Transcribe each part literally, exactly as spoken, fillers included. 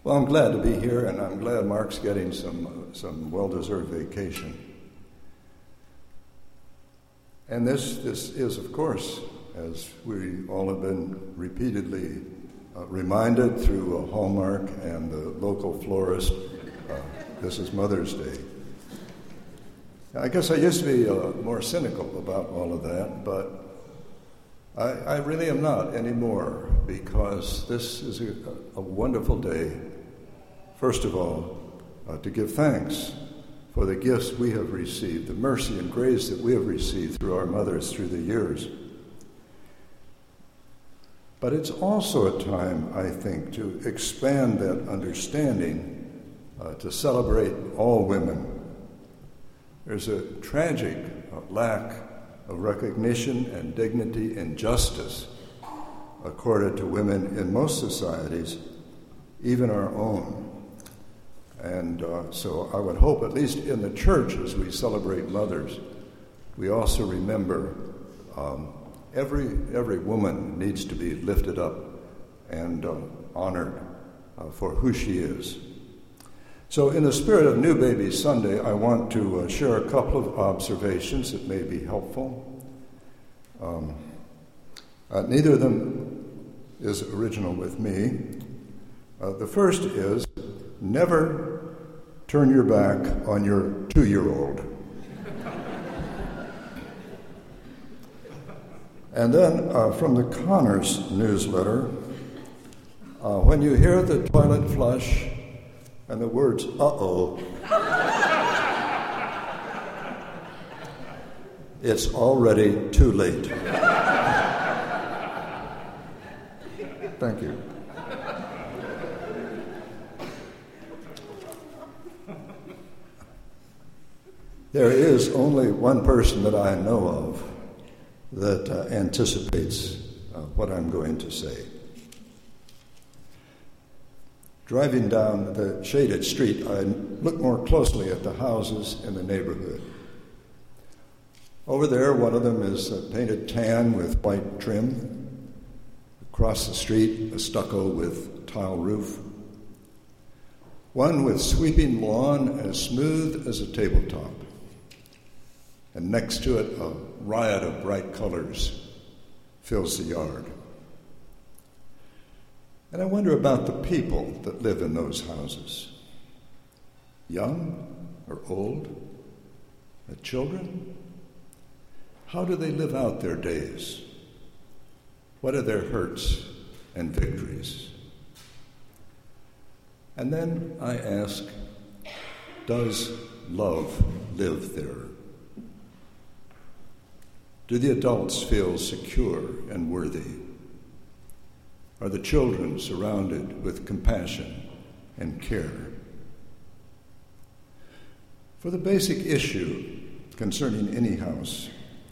Well, I'm glad to be here, and I'm glad Mark's getting some uh, some well-deserved vacation. And this this is, of course, as we all have been repeatedly uh, reminded through uh, Hallmark and the local florist, uh, this is Mother's Day. I guess I used to be uh, more cynical about all of that, but I, I really am not anymore, because this is a, a wonderful day. First of all, uh, to give thanks for the gifts we have received, the mercy and grace that we have received through our mothers through the years. But it's also a time, I think, to expand that understanding, uh, to celebrate all women. There's a tragic uh, lack of recognition and dignity and justice accorded to women in most societies, even our own. And uh, so I would hope, at least in the church, as we celebrate mothers, we also remember um, every every woman needs to be lifted up and uh, honored uh, for who she is. So in the spirit of New Baby Sunday, I want to uh, share a couple of observations that may be helpful. Um, uh, neither of them is original with me. Uh, the first is, never turn your back on your two-year-old. And then uh, from the Connors newsletter, uh, when you hear the toilet flush and the words, uh-oh, it's already too late. Thank you. There is only one person that I know of that uh, anticipates uh, what I'm going to say. Driving down the shaded street, I look more closely at the houses in the neighborhood. Over there, one of them is uh, painted tan with white trim. Across the street, a stucco with tile roof. One with sweeping lawn as smooth as a tabletop. And next to it, a riot of bright colors fills the yard. And I wonder about the people that live in those houses. Young or old? The children? How do they live out their days? What are their hurts and victories? And then I ask, does love live there? Do the adults feel secure and worthy? Are the children surrounded with compassion and care? For the basic issue concerning any house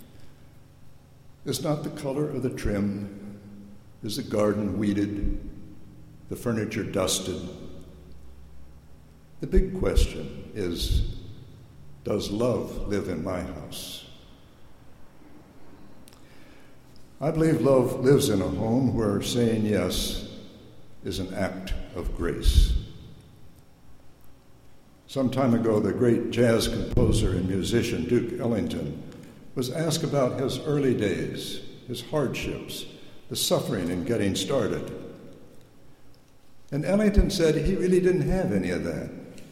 is not the color of the trim, is the garden weeded, the furniture dusted. The big question is, does love live in my house? I believe love lives in a home where saying yes is an act of grace. Some time ago, the great jazz composer and musician Duke Ellington was asked about his early days, his hardships, the suffering in getting started. And Ellington said he really didn't have any of that.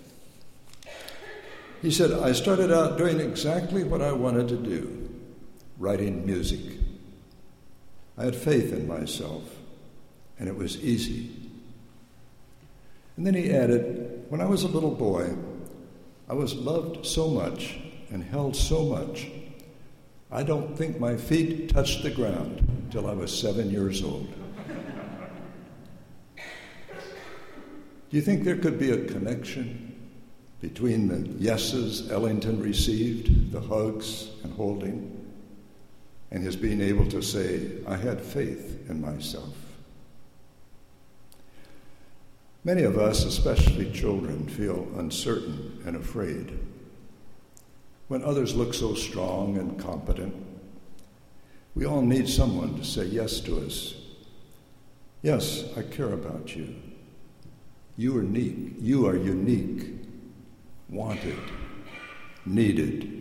He said, I started out doing exactly what I wanted to do, writing music. I had faith in myself, and it was easy. And then he added, when I was a little boy, I was loved so much and held so much, I don't think my feet touched the ground until I was seven years old. Do you think there could be a connection between the yeses Ellington received, the hugs and holding, and his being able to say, I had faith in myself? Many of us, especially children, feel uncertain and afraid. When others look so strong and competent, we all need someone to say yes to us. Yes, I care about you. You are unique. You are unique, wanted, needed.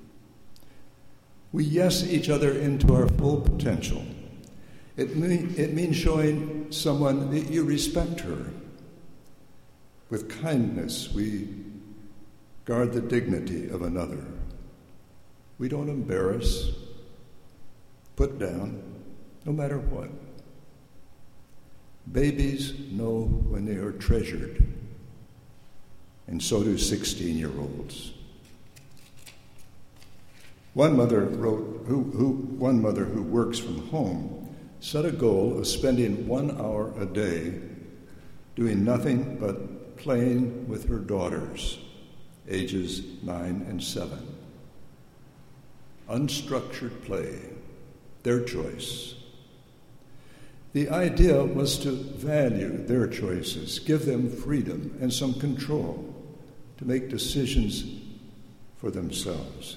We yes each other into our full potential. It, mean, it means showing someone that you respect her. With kindness, we guard the dignity of another. We don't embarrass, put down, no matter what. Babies know when they are treasured, and so do sixteen-year-olds. One mother wrote, who, who, one mother who works from home set a goal of spending one hour a day doing nothing but playing with her daughters, ages nine and seven. Unstructured play, their choice. The idea was to value their choices, give them freedom and some control to make decisions for themselves.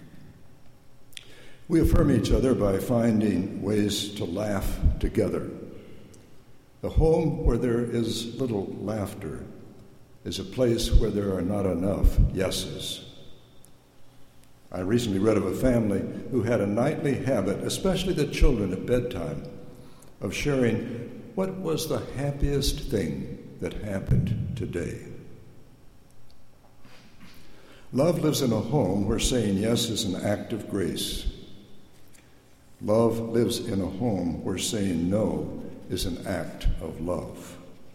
We affirm each other by finding ways to laugh together. The home where there is little laughter is a place where there are not enough yeses. I recently read of a family who had a nightly habit, especially the children at bedtime, of sharing what was the happiest thing that happened today. Love lives in a home where saying yes is an act of grace. Love lives in a home where saying no is an act of love.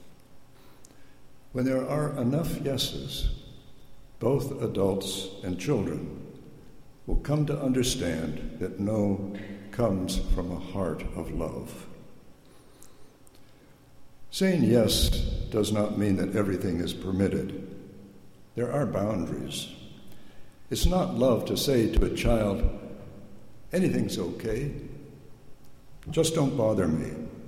When there are enough yeses, both adults and children will come to understand that no comes from a heart of love. Saying yes does not mean that everything is permitted. There are boundaries. It's not love to say to a child, anything's okay, just don't bother me.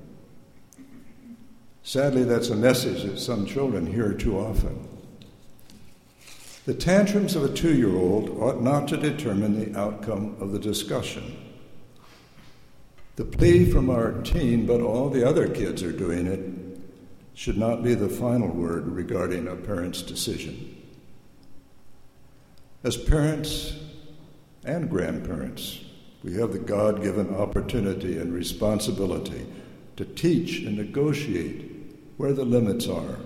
Sadly, that's a message that some children hear too often. The tantrums of a two-year-old ought not to determine the outcome of the discussion. The plea from our teen, but all the other kids are doing it, should not be the final word regarding a parent's decision. As parents and grandparents, we have the God-given opportunity and responsibility to teach and negotiate where the limits are.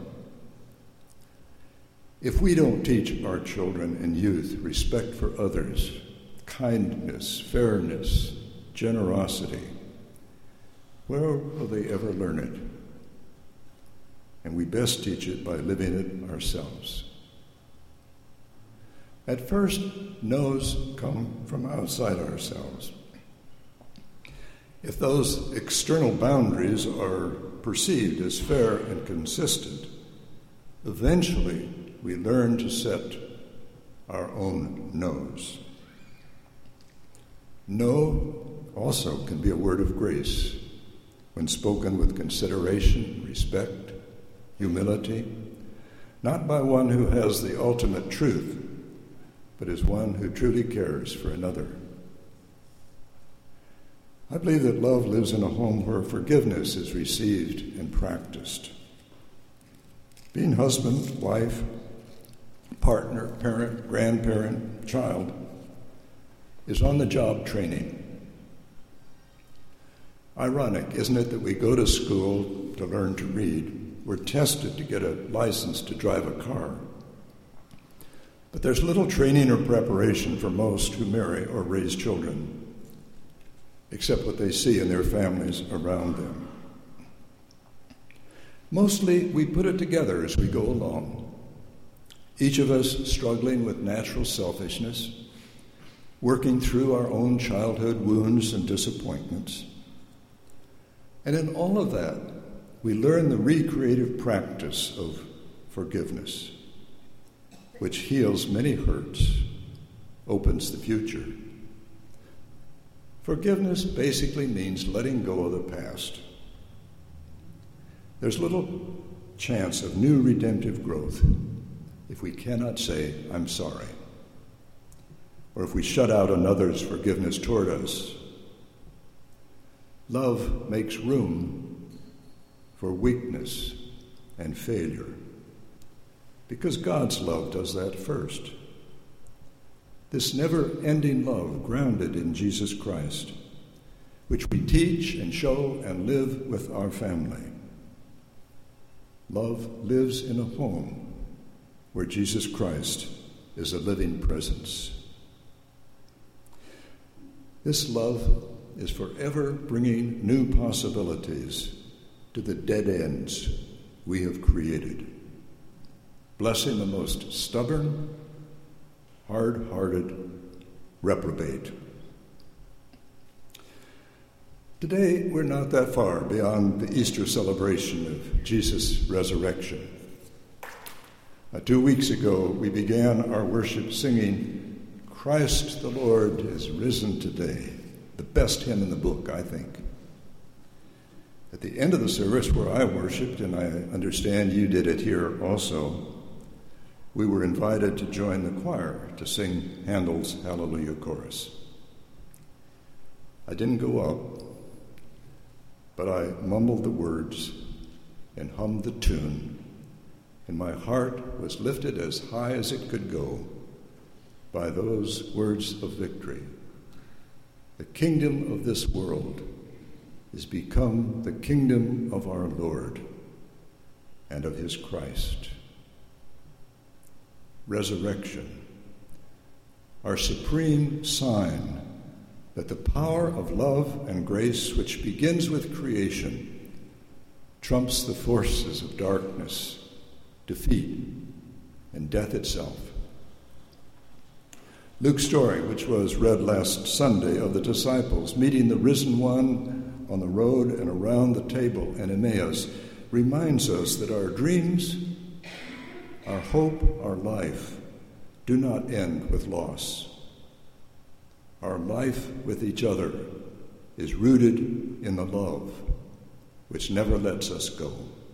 If we don't teach our children and youth respect for others, kindness, fairness, generosity, where will they ever learn it? And we best teach it by living it ourselves. At first, no's come from outside ourselves. If those external boundaries are perceived as fair and consistent, eventually we learn to set our own no's. No also can be a word of grace when spoken with consideration, respect, humility, not by one who has the ultimate truth, but as one who truly cares for another. I believe that love lives in a home where forgiveness is received and practiced. Being husband, wife, partner, parent, grandparent, child is on-the-job training. Ironic, isn't it, that we go to school to learn to read, we're tested to get a license to drive a car, but there's little training or preparation for most who marry or raise children, except what they see in their families around them. Mostly, we put it together as we go along, each of us struggling with natural selfishness, working through our own childhood wounds and disappointments. And in all of that, we learn the recreative practice of forgiveness, which heals many hurts, opens the future. Forgiveness basically means letting go of the past. There's little chance of new redemptive growth if we cannot say, I'm sorry, or if we shut out another's forgiveness toward us. Love makes room for weakness and failure. because God's love does that first. This never-ending love grounded in Jesus Christ, which we teach and show and live with our family. Love lives in a home where Jesus Christ is a living presence. This love is forever bringing new possibilities to the dead ends we have created, blessing the most stubborn, hard-hearted reprobate. Today, we're not that far beyond the Easter celebration of Jesus' resurrection. Uh, two weeks ago, we began our worship singing, "Christ the Lord is risen today," the best hymn in the book, I think. At the end of the service where I worshiped, and I understand you did it here also, we were invited to join the choir to sing Handel's Hallelujah Chorus. I didn't go up, but I mumbled the words and hummed the tune, and my heart was lifted as high as it could go by those words of victory. The kingdom of this world is become the kingdom of our Lord and of his Christ. Resurrection, our supreme sign that the power of love and grace, which begins with creation, trumps the forces of darkness, defeat, and death itself. Luke's story, which was read last Sunday of the disciples meeting the risen one on the road and around the table in Emmaus, reminds us that our dreams, our hope, our life do not end with loss. Our life with each other is rooted in the love which never lets us go.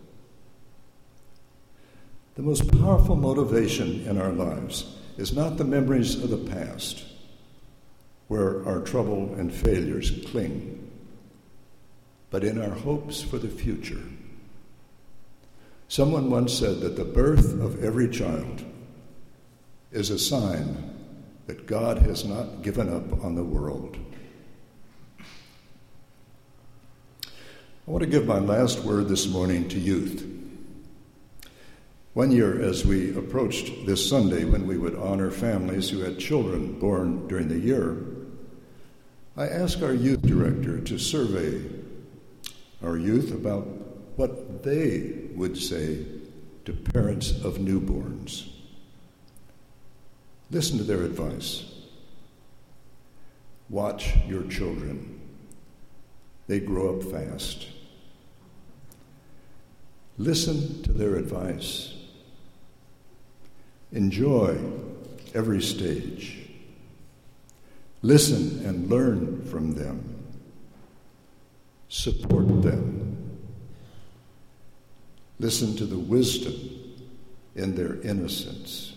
The most powerful motivation in our lives is not the memories of the past, where our trouble and failures cling, but in our hopes for the future. Someone once said that the birth of every child is a sign that God has not given up on the world. I want to give my last word this morning to youth. One year, as we approached this Sunday when we would honor families who had children born during the year, I asked our youth director to survey our youth about what they would say to parents of newborns. Listen to their advice. Watch your children. They grow up fast. Listen to their advice. Enjoy every stage. Listen and learn from them. Support them. Listen to the wisdom in their innocence.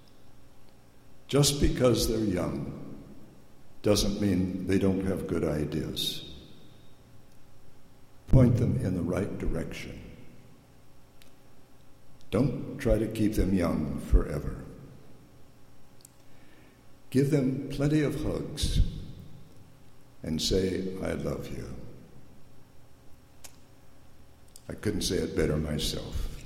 Just because they're young doesn't mean they don't have good ideas. Point them in the right direction. Don't try to keep them young forever. Give them plenty of hugs and say, "I love you." I couldn't say it better myself.